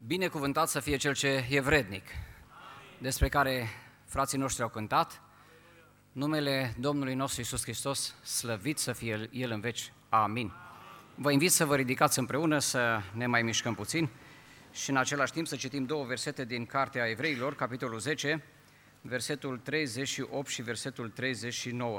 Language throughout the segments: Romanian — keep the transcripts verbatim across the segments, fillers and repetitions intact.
Binecuvântat să fie Cel ce e vrednic, despre care frații noștri au cântat. Numele Domnului nostru Iisus Hristos, slăvit să fie El în veci. Amin. Vă invit să vă ridicați împreună, să ne mai mișcăm puțin și în același timp să citim două versete din Cartea Evreilor, capitolul zece, versetul treizeci și opt și versetul treizeci și nouă.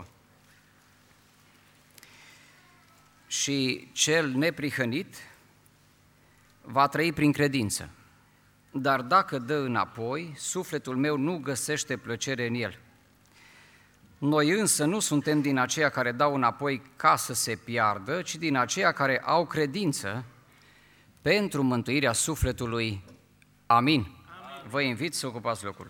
Și cel neprihănit va trăi prin credință, dar dacă dă înapoi, sufletul meu nu găsește plăcere în el. Noi însă nu suntem din aceia care dau înapoi ca să se piardă, ci din aceia care au credință pentru mântuirea sufletului. Amin. Amin. Vă invit să ocupați locul.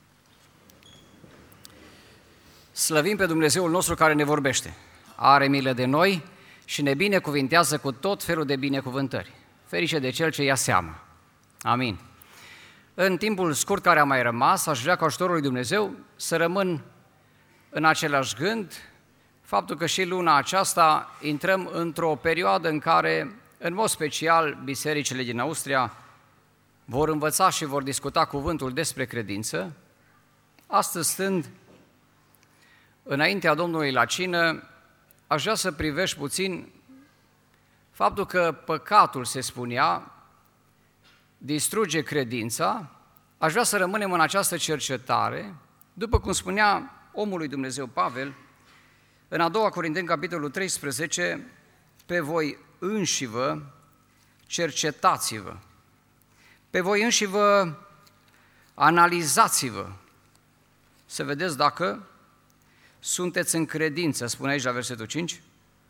Slăvim pe Dumnezeul nostru care ne vorbește, are milă de noi și ne binecuvintează cu tot felul de binecuvântări. Ferice de Cel ce ia seama. Amin. În timpul scurt care a mai rămas, aș vrea cu ajutorul lui Dumnezeu să rămân în același gând, faptul că și luna aceasta intrăm într-o perioadă în care, în mod special, bisericile din Austria vor învăța și vor discuta cuvântul despre credință. Astăzi, stând înaintea Domnului la cină, aș vrea să privești puțin faptul că păcatul, se spunea, distruge credința. Aș vrea să rămânem în această cercetare, după cum spunea omul lui Dumnezeu Pavel, în a doua Corinteni, capitolul treisprezece, pe voi înșivă cercetați-vă, pe voi înșivă analizați-vă, să vedeți dacă sunteți în credință, spune aici la versetul cinci,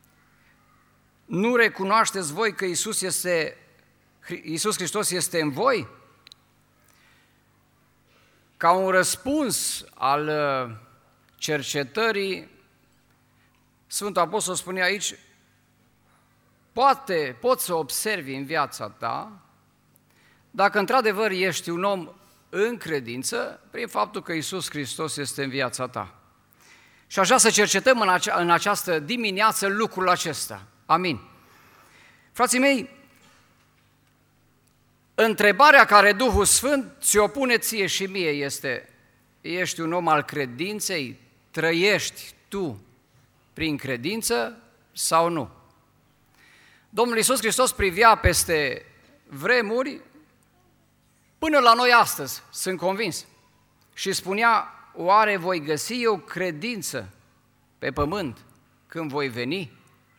nu recunoașteți voi că Iisus este, Iisus Hristos este în voi? Ca un răspuns al cercetării, Sfântul Apostol spune aici, poate, poți să observi în viața ta dacă într-adevăr ești un om în credință prin faptul că Iisus Hristos este în viața ta. Și aș vrea să cercetăm în, acea, în această dimineață lucrul acesta. Amin. Frații mei, întrebarea care Duhul Sfânt ți-o pune ție și mie este, ești un om al credinței? Trăiești tu prin credință sau nu? Domnul Iisus Hristos privea peste vremuri până la noi astăzi, sunt convins, și spunea, oare voi găsi eu credință pe pământ când voi veni?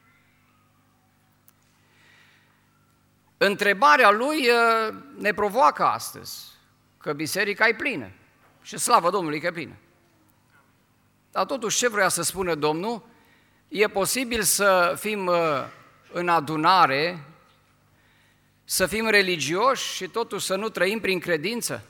Întrebarea lui ne provoacă astăzi, că biserica e plină și slavă Domnului că e plină. Dar totuși ce vrea să spună Domnul? E posibil să fim în adunare, să fim religioși și totuși să nu trăim prin credință?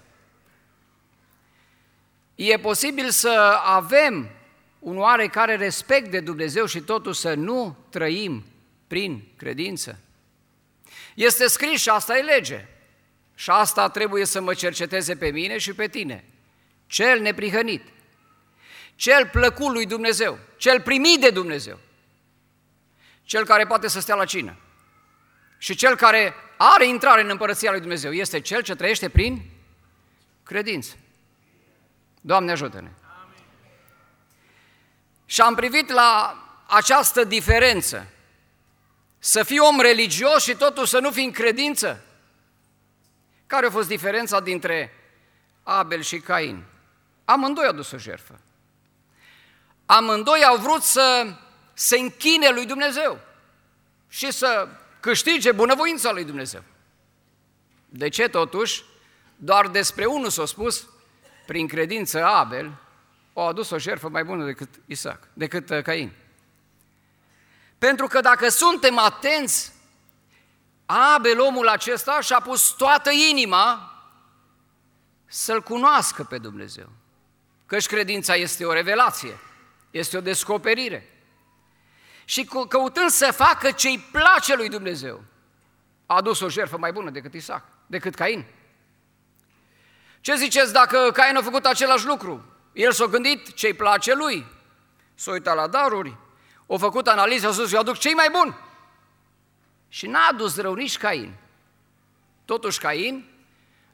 E posibil să avem un oarecare respect de Dumnezeu și totuși să nu trăim prin credință? Este scris și asta e lege. Și asta trebuie să mă cerceteze pe mine și pe tine. Cel neprihănit, cel plăcut lui Dumnezeu, cel primit de Dumnezeu, cel care poate să stea la cină și cel care are intrare în împărăția lui Dumnezeu, este cel ce trăiește prin credință. Doamne ajută-ne! Amin. Și am privit la această diferență. Să fii om religios și totuși să nu fii în credință? Care a fost diferența dintre Abel și Cain? Amândoi au dus o jertfă. Amândoi au vrut să se închine lui Dumnezeu și să câștige bunăvoința lui Dumnezeu. De ce totuși? Doar despre unul s-a spus, prin credință Abel a adus o jertfă mai bună decât Isaac, decât Cain. Pentru că dacă suntem atenți, Abel, omul acesta, și-a pus toată inima să-L cunoască pe Dumnezeu. Căci credința este o revelație, este o descoperire. Și căutând să facă ce-i place lui Dumnezeu, a adus o jertfă mai bună decât Isaac, decât Cain. Ce ziceți dacă Cain a făcut același lucru? El s-a gândit ce-i place lui, s-a uitat la daruri, a făcut analiză, a spus, eu aduc cei mai buni. Și n-a adus rău nici Cain. Totuși Cain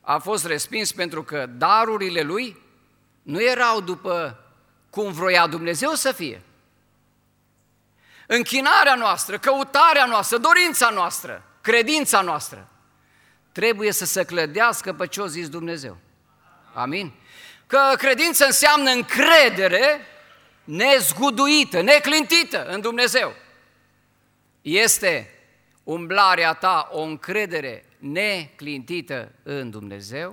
a fost respins pentru că darurile lui nu erau după cum vroia Dumnezeu să fie. Închinarea noastră, căutarea noastră, dorința noastră, credința noastră trebuie să se clădească pe ce a zis Dumnezeu. Amin? Că credință înseamnă încredere nezguduită, neclintită în Dumnezeu. Este umblarea ta o încredere neclintită în Dumnezeu?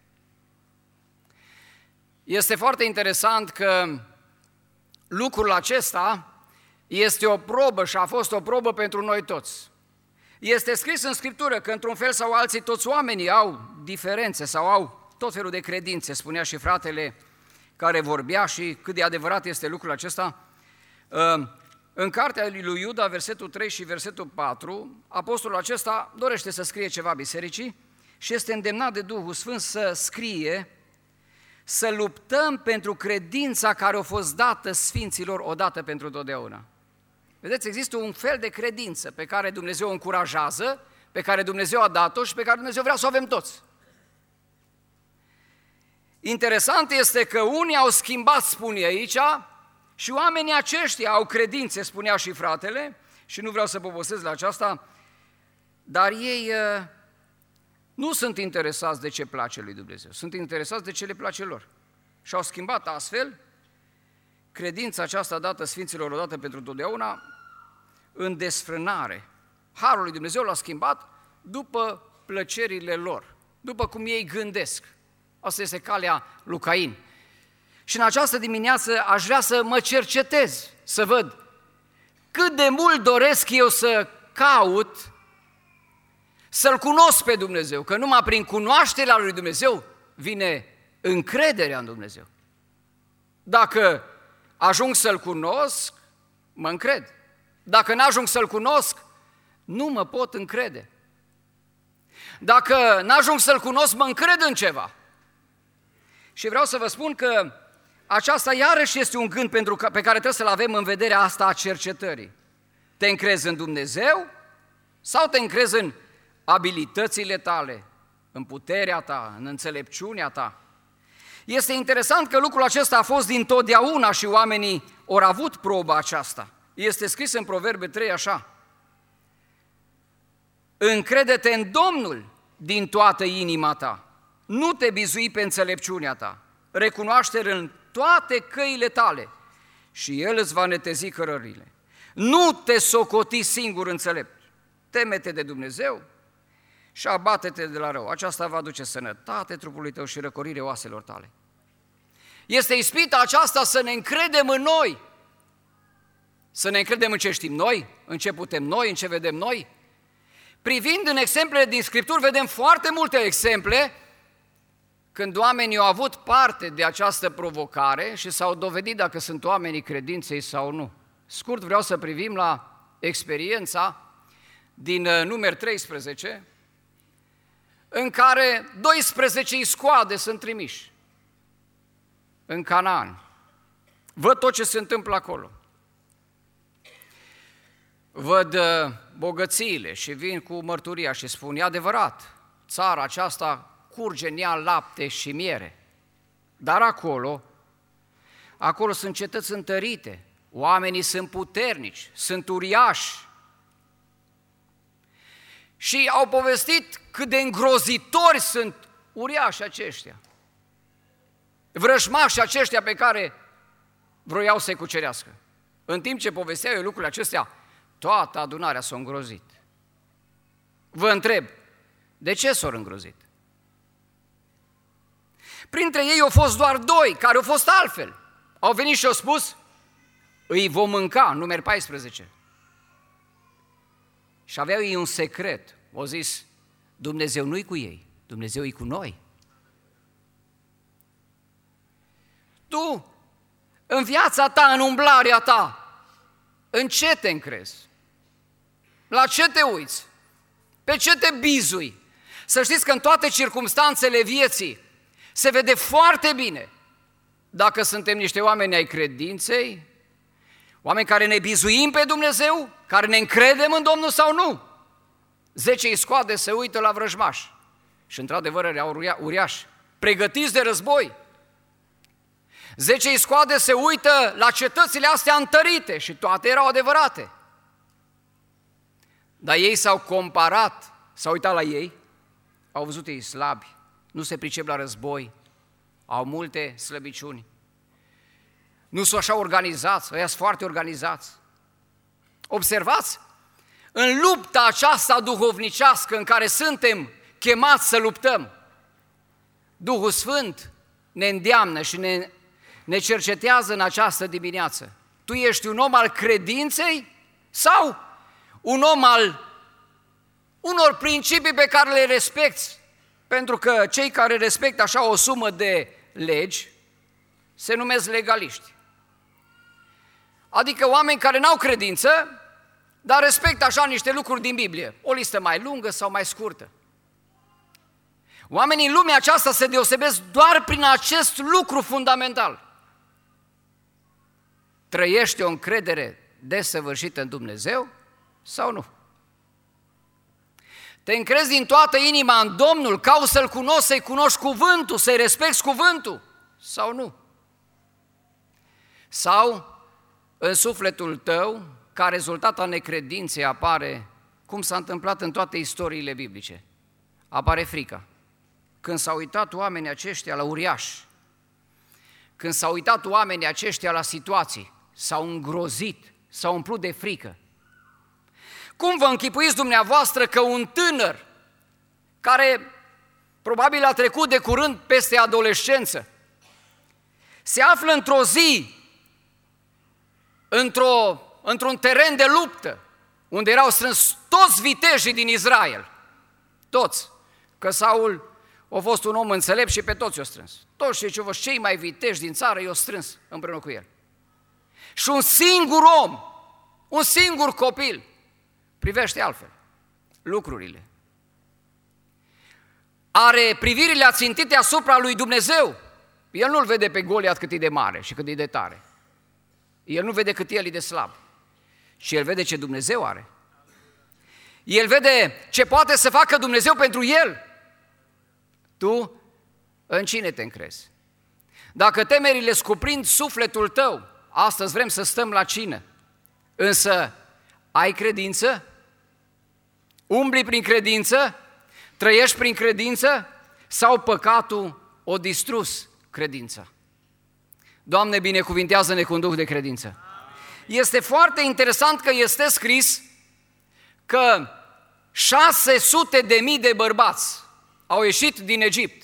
Este foarte interesant că lucrul acesta este o probă și a fost o probă pentru noi toți. Este scris în Scriptură că într-un fel sau alții toți oamenii au diferențe sau au tot felul de credințe, spunea și fratele care vorbea și cât de adevărat este lucrul acesta. În cartea lui Iuda, versetul trei și versetul patru, apostolul acesta dorește să scrie ceva bisericii și este îndemnat de Duhul Sfânt să scrie: să luptăm pentru credința care a fost dată sfinților odată pentru totdeauna. Vedeți, există un fel de credință pe care Dumnezeu o încurajează, pe care Dumnezeu a dat-o și pe care Dumnezeu vrea să o avem toți. Interesant este că unii au schimbat, spune aici, și oamenii aceștia au credințe, spunea și fratele, și nu vreau să povestesc la aceasta, dar ei nu sunt interesați de ce place lui Dumnezeu, sunt interesați de ce le place lor. Și au schimbat astfel credința aceasta dată Sfinților odată pentru totdeauna în desfrânare. Harul lui Dumnezeu l-a schimbat după plăcerile lor, după cum ei gândesc. Asta este calea lui Cain. Și în această dimineață aș vrea să mă cercetez, să văd cât de mult doresc eu să caut, să-L cunosc pe Dumnezeu, că numai prin cunoașterea lui Dumnezeu vine încrederea în Dumnezeu. Dacă ajung să-L cunosc, mă încred. Dacă n-ajung să-L cunosc, nu mă pot încrede. Dacă n-ajung să-L cunosc, mă încred în ceva. Și vreau să vă spun că aceasta iarăși este un gând pentru că, pe care trebuie să-l avem în vederea asta a cercetării. Te încrezi în Dumnezeu sau te încrezi în abilitățile tale, în puterea ta, în înțelepciunea ta? Este interesant că lucrul acesta a fost dintotdeauna și oamenii au avut proba aceasta. Este scris în Proverbe trei așa: încrede-te în Domnul din toată inima ta, nu te bizui pe înțelepciunea ta, recunoaște-L în toate căile tale și El îți va netezi cărările. Nu te socoti singur înțelept, teme-te de Dumnezeu și abate-te de la rău. Aceasta va aduce sănătate trupului tău și răcorire oaselor tale. Este ispita aceasta să ne încredem în noi, să ne încredem în ce știm noi, în ce putem noi, în ce vedem noi. Privind în exemplele din Scripturi, vedem foarte multe exemple când oamenii au avut parte de această provocare și s-au dovedit dacă sunt oamenii credinței sau nu. Scurt, vreau să privim la experiența din Numeri treisprezece, în care doisprezece iscoade sunt trimiși în Canaan. Văd tot ce se întâmplă acolo. Văd bogățiile și vin cu mărturia și spun: e adevărat, țara aceasta curge în ea lapte și miere. Dar acolo, acolo sunt cetăți întărite, oamenii sunt puternici, sunt uriași. Și au povestit cât de îngrozitori sunt uriași aceștia, vrăjmași aceștia pe care vroiau să-i cucerească. În timp ce povesteau eu lucrurile acestea, toată adunarea s-a îngrozit. Vă întreb, de ce s-au îngrozit? Printre ei au fost doar doi care au fost altfel. Au venit și au spus: îi vom mânca, Numeri paisprezece. Și aveau ei un secret. Au zis: Dumnezeu nu-i cu ei, Dumnezeu e cu noi. Tu, în viața ta, în umblarea ta, în ce te încrezi? La ce te uiți? Pe ce te bizui? Să știți că în toate circumstanțele vieții se vede foarte bine dacă suntem niște oameni ai credinței, oameni care ne bizuim pe Dumnezeu, care ne încredem în Domnul sau nu. Zece iscoade se uită la vrăjmași Și într-adevăr erau uriași, pregătiți de război. Zece iscoade se uită la cetățile astea întărite și toate erau adevărate. Dar ei s-au comparat, s-au uitat la ei, au văzut ei slabi, nu se pricep la război, au multe slăbiciuni. Nu sunt așa organizați, ăia sunt foarte organizați. Observați, în lupta aceasta duhovnicească în care suntem chemați să luptăm, Duhul Sfânt ne îndeamnă și ne, ne cercetează în această dimineață. Tu ești un om al credinței sau un om al unor principii pe care le respecti? Pentru că cei care respectă așa o sumă de legi se numesc legaliști. Adică oameni care n-au credință, dar respectă așa niște lucruri din Biblie, o listă mai lungă sau mai scurtă. Oamenii în lumea aceasta se deosebesc doar prin acest lucru fundamental. Trăiește o încredere desăvârșită în Dumnezeu sau nu? Te încrezi din toată inima în Domnul, cauți să-L cunoști, să-i cunoști cuvântul, să-i respecti cuvântul sau nu? Sau în sufletul tău, ca rezultat al necredinței, apare, cum s-a întâmplat în toate istoriile biblice, apare frica. Când s-au uitat oamenii aceștia la uriași, când s-au uitat oamenii aceștia la situații, s-au îngrozit, s-au umplut de frică. Cum vă închipuiți dumneavoastră că un tânăr care probabil a trecut de curând peste adolescență se află într-o zi într-o, într-un teren de luptă unde erau strâns toți vitejii din Israel, toți, că Saul a fost un om înțelept și pe toți i-a strâns. Toți cei ce au fost cei mai viteji din țară i-au strâns împreună cu el. Și un singur om, un singur copil, privește altfel lucrurile. Are privirile ațintite asupra lui Dumnezeu. El nu-l vede pe Goliat cât e de mare și cât e de tare. El nu vede cât el e de slab. Și el vede ce Dumnezeu are. El vede ce poate să facă Dumnezeu pentru el. Tu în cine te încrezi? Dacă temerile scuprind sufletul tău, astăzi vrem să stăm la cină, însă ai credință? Umbli prin credință? Trăiești prin credință? Sau păcatul o distrus credința? Doamne, binecuvintează-ne cu un duh de credință. Este foarte interesant că este scris că șase sute de mii de bărbați au ieșit din Egipt.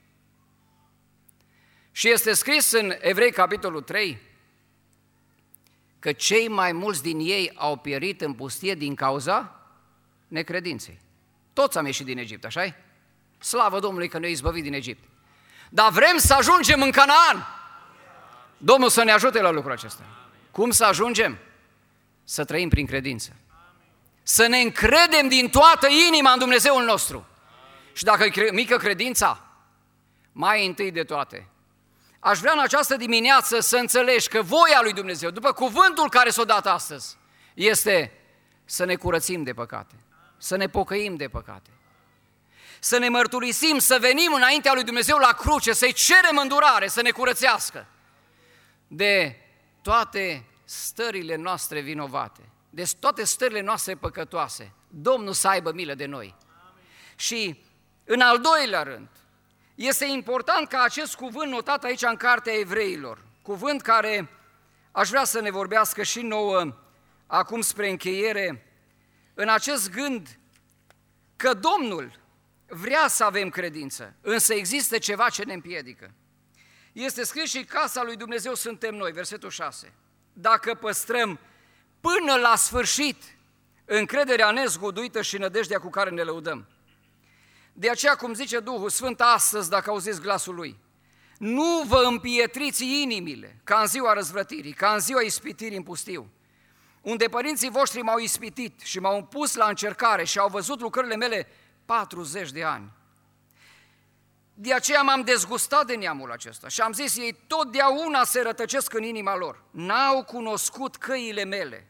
Și este scris în Evrei, capitolul trei, că cei mai mulți din ei au pierit în pustie din cauza necredinței. Toți am ieșit din Egipt, așa-i? Slavă Domnului că ne-a izbăvit din Egipt. Dar vrem să ajungem în Canaan. Domnul să ne ajute la lucrul acesta. Cum să ajungem? Să trăim prin credință. Să ne încredem din toată inima în Dumnezeul nostru. Și dacă e mică credința, mai întâi de toate, aș vrea în această dimineață să înțelegi că voia lui Dumnezeu, după cuvântul care s-a dat astăzi, este să ne curățim de păcate, să ne pocăim de păcate, să ne mărturisim, să venim înaintea lui Dumnezeu la cruce, să-i cerem îndurare, să ne curățească de toate stările noastre vinovate, de toate stările noastre păcătoase. Domnul să aibă milă de noi. Și în al doilea rând, este important ca acest cuvânt notat aici în Cartea Evreilor, cuvânt care aș vrea să ne vorbească și nouă acum spre încheiere, în acest gând că Domnul vrea să avem credință, însă există ceva ce ne împiedică. Este scris și casa lui Dumnezeu suntem noi, versetul șase. Dacă păstrăm până la sfârșit încrederea nezguduită și nădejdea cu care ne lăudăm. De aceea, cum zice Duhul Sfânt astăzi, dacă auziți glasul Lui, nu vă împietriți inimile ca în ziua răzvrătirii, ca în ziua ispitirii în pustiu, unde părinții voștri m-au ispitit și m-au pus la încercare și au văzut lucrările mele patruzeci de ani. De aceea m-am dezgustat de neamul acesta și am zis, ei totdeauna se rătăcesc în inima lor, n-au cunoscut căile mele.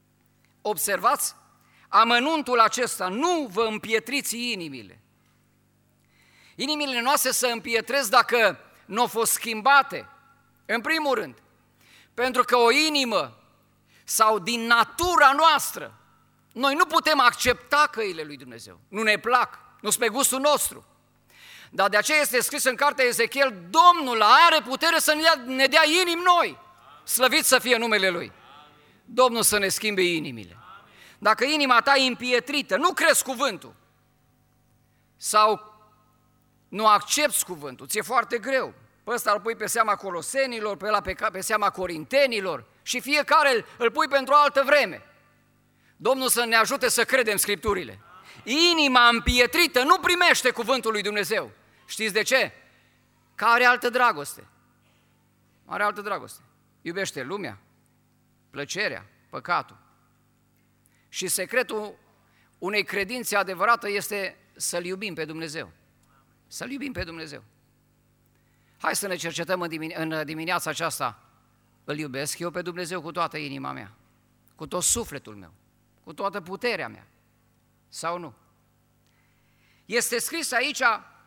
Observați, amănuntul acesta, nu vă împietriți inimile. Inimile noastre se împietresc dacă nu au fost schimbate. În primul rând, pentru că o inimă sau din natura noastră, noi nu putem accepta căile lui Dumnezeu. Nu ne plac, nu sunt pe gustul nostru. Dar de aceea este scris în cartea Ezechiel, Domnul are putere să ne dea, ne dea inimi noi. Slăvit să fie numele Lui. Domnul să ne schimbe inimile. Dacă inima ta e împietrită, nu crezi cuvântul sau nu accepți cuvântul, ți-e foarte greu. Pe ăsta îl pui pe seama colosenilor, pe ăla pe, pe seama corintenilor și fiecare îl pui pentru o altă vreme. Domnul să ne ajute să credem Scripturile. Inima împietrită nu primește cuvântul lui Dumnezeu. Știți de ce? Că are altă dragoste. Are altă dragoste. Iubește lumea, plăcerea, păcatul. Și secretul unei credințe adevărată este să-L iubim pe Dumnezeu. Să-L iubim pe Dumnezeu. Hai să ne cercetăm în dimineața aceasta. Îl iubesc eu pe Dumnezeu cu toată inima mea, cu tot sufletul meu, cu toată puterea mea, sau nu? Este scris aici,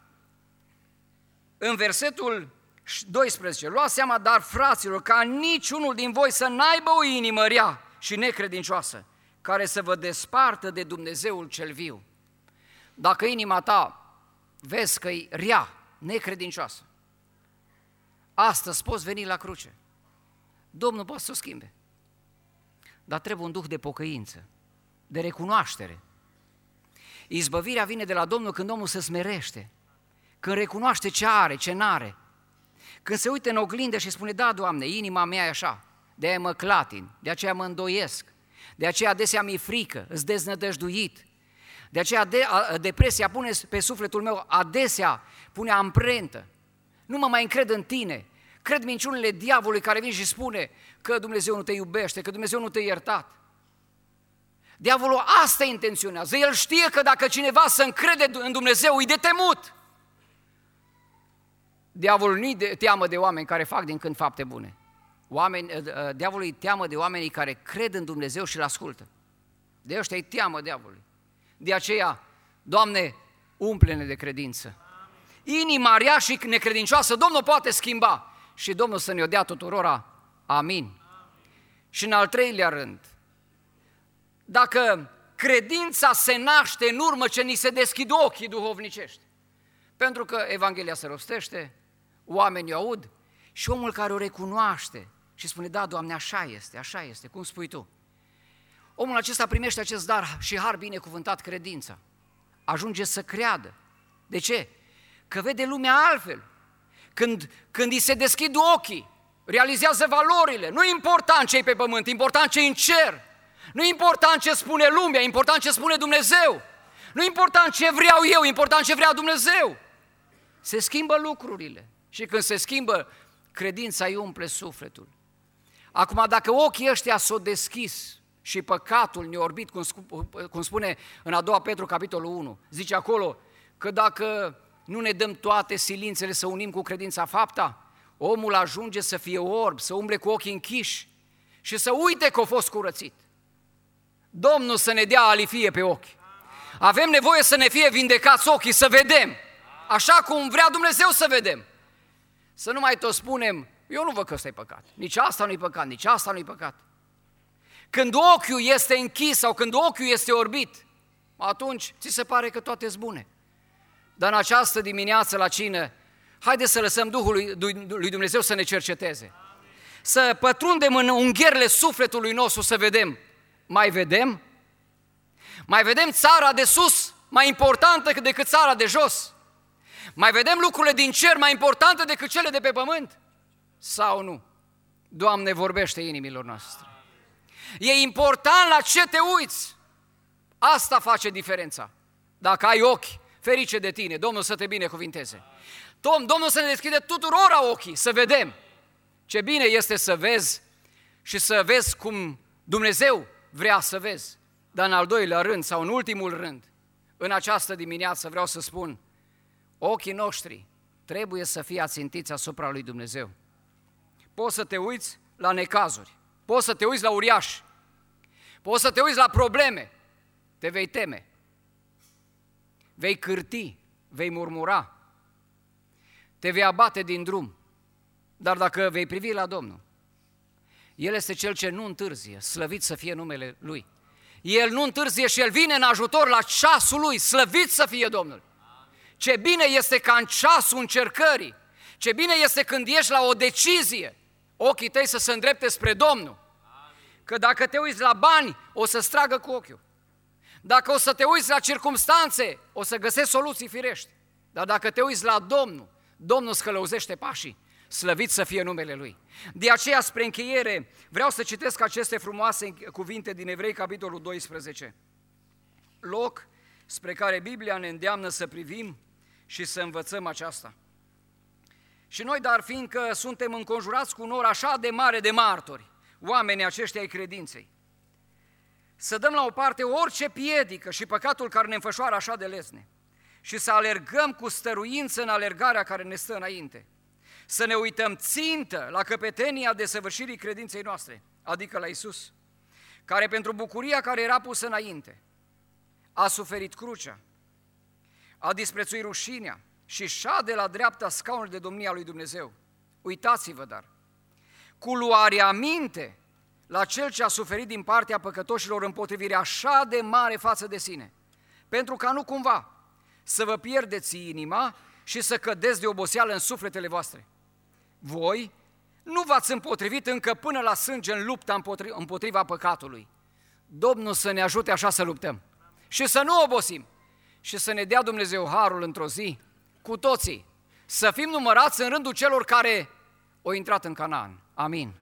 în versetul doisprezece, luați seama, dar fraților, ca niciunul din voi să n-aibă o inimă rea și necredincioasă, care să vă despartă de Dumnezeul cel viu. Dacă inima ta vezi că e rea, necredincioasă, astăzi poți veni la cruce. Domnul poate să o schimbe. Dar trebuie un duh de pocăință, de recunoaștere. Izbăvirea vine de la Domnul când omul se smerește, când recunoaște ce are, ce n-are, când se uită în oglindă și spune, da, Doamne, inima mea e așa, de aia mă clatin, de aceea mă îndoiesc, de aceea adesea mi-e frică, îs deznădăjduit, de aceea de, a, depresia pune pe sufletul meu, adesea pune amprentă, nu mă mai încred în tine, cred minciunile diavolului care vine și spune că Dumnezeu nu te iubește, că Dumnezeu nu te-a iertat. Diavolul asta intenționează, el știe că dacă cineva se încrede în Dumnezeu, e de temut. Diavolul nu-i de teamă de oameni care fac din când fapte bune. Oameni, diavolul îi teamă de oamenii care cred în Dumnezeu și îl ascultă. De ăștia îi teamă diavolului. De aceea, Doamne, umple-ne de credință. Inima rea și necredincioasă, Domnul poate schimba și Domnul să ne-o dea tuturora. Amin. Și în al treilea rând, dacă credința se naște în urmă ce ni se deschid ochii duhovnicești, pentru că Evanghelia se rostește, oamenii o aud și omul care o recunoaște și spune, da, Doamne, așa este, așa este, cum spui Tu. Omul acesta primește acest dar și har binecuvântat, credința. Ajunge să creadă. De ce? Că vede lumea altfel. Când, când îi se deschid ochii, realizează valorile. Nu e important ce e pe pământ, e important ce e în cer. Nu e important ce spune lumea, e important ce spune Dumnezeu. Nu e important ce vreau eu, e important ce vrea Dumnezeu. Se schimbă lucrurile și când se schimbă, credința îi umple sufletul. Acum, dacă ochii ăștia s-au deschis și păcatul ne-a orbit, cum spune în a doua Petru, capitolul unu, zice acolo că dacă nu ne dăm toate silințele să unim cu credința fapta, omul ajunge să fie orb, să umble cu ochii închiși și să uite că a fost curățit. Domnul să ne dea alifie pe ochi. Avem nevoie să ne fie vindecați ochii, să vedem, așa cum vrea Dumnezeu să vedem. Să nu mai tot spunem, eu nu văd că ăsta e păcat, nici asta nu-i păcat, nici asta nu-i păcat. Când ochiul este închis sau când ochiul este orbit, atunci ți se pare că toate sunt bune. Dar în această dimineață la cină, haideți să lăsăm Duhul lui Dumnezeu să ne cerceteze. Să pătrundem în ungherele sufletului nostru să vedem. Mai vedem? Mai vedem țara de sus mai importantă decât țara de jos? Mai vedem lucrurile din cer mai importante decât cele de pe pământ? Sau nu? Doamne, vorbește inimilor noastre. E important la ce te uiți. Asta face diferența. Dacă ai ochi, ferice de tine, Domnul să te binecuvinteze. Domn, Domnul să ne deschide tuturora ochii, să vedem. Ce bine este să vezi și să vezi cum Dumnezeu vrea să vezi. Dar în al doilea rând sau în ultimul rând, în această dimineață vreau să spun, ochii noștri trebuie să fie ațintiți asupra lui Dumnezeu. Poți să te uiți la necazuri, poți să te uiți la uriași, poți să te uiți la probleme, te vei teme, vei cârti, vei murmura, te vei abate din drum, dar dacă vei privi la Domnul, El este Cel ce nu întârzie, slăvit să fie numele Lui. El nu întârzie și El vine în ajutor la ceasul Lui, slăvit să fie Domnul. Ce bine este ca în ceasul încercării, ce bine este când ești la o decizie, ochii tăi să se îndrepte spre Domnul. Că dacă te uiți la bani, o să stragă cu ochiul. Dacă o să te uiți la circumstanțe, o să găsești soluții firești. Dar dacă te uiți la Domnul, Domnul îți călăuzește pașii, slăvit să fie numele Lui. De aceea, spre încheiere, vreau să citesc aceste frumoase cuvinte din Evrei, capitolul doisprezece. Loc spre care Biblia ne îndeamnă să privim și să învățăm aceasta. Și noi, dar fiindcă suntem înconjurați cu un nor așa de mare de martori, oamenii aceștia ai credinței, să dăm la o parte orice piedică și păcatul care ne înfășoară așa de lesne și să alergăm cu stăruință în alergarea care ne stă înainte. Să ne uităm țintă la căpetenia desăvârșirii credinței noastre, adică la Iisus, care pentru bucuria care era pusă înainte a suferit crucea, a disprețuit rușinea și șade la dreapta scaunului de domnia lui Dumnezeu. Uitați-vă, dar, cu luare aminte la Cel ce a suferit din partea păcătoșilor împotrivire așa de mare față de sine, pentru ca nu cumva să vă pierdeți inima și să cădeți de oboseală în sufletele voastre. Voi nu v-ați împotrivit încă până la sânge în lupta împotriva păcatului. Domnul să ne ajute așa să luptăm și să nu obosim și să ne dea Dumnezeu harul într-o zi, cu toții, să fim numărați în rândul celor care au intrat în Canaan. Amin.